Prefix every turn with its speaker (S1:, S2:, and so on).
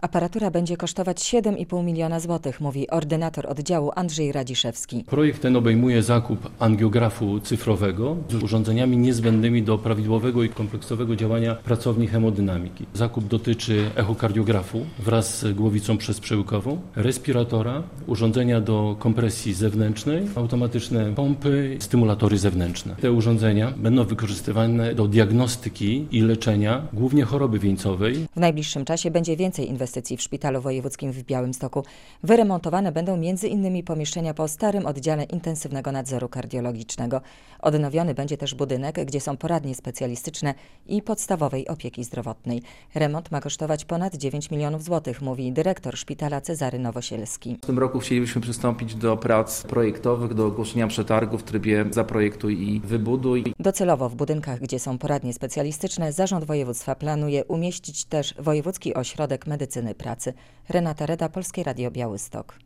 S1: Aparatura będzie kosztować 7,5 miliona złotych, mówi ordynator oddziału Andrzej Radziszewski.
S2: Projekt ten obejmuje zakup angiografu cyfrowego z urządzeniami niezbędnymi do prawidłowego i kompleksowego działania pracowni hemodynamiki. Zakup dotyczy echokardiografu wraz z głowicą przezprzełykową, respiratora, urządzenia do kompresji zewnętrznej, automatyczne pompy, stymulatory zewnętrzne. Te urządzenia będą wykorzystywane do diagnostyki i leczenia głównie choroby wieńcowej.
S1: W najbliższym czasie będzie więcej inwestycji w Szpitalu Wojewódzkim w Białymstoku. Wyremontowane będą m.in. pomieszczenia po starym oddziale intensywnego nadzoru kardiologicznego. Odnowiony będzie też budynek, gdzie są poradnie specjalistyczne i podstawowej opieki zdrowotnej. Remont ma kosztować ponad 9 milionów złotych, mówi dyrektor szpitala Cezary Nowosielski.
S3: W tym roku chcielibyśmy przystąpić do prac projektowych, do ogłoszenia przetargu w trybie zaprojektuj i wybuduj.
S1: Docelowo w budynkach, gdzie są poradnie specjalistyczne, Zarząd Województwa planuje umieścić też Wojewódzki Ośrodek Medycyny Pracy. Renata Reda, Polskie Radio Białystok.